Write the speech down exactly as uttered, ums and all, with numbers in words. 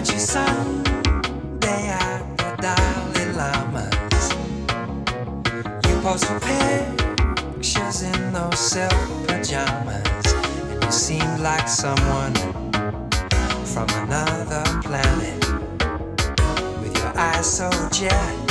Aren't you Sunday at the Dalai Lama's? You pose for pictures in those silk pajamas, and you seem like someone from another planet, with your eyes so jet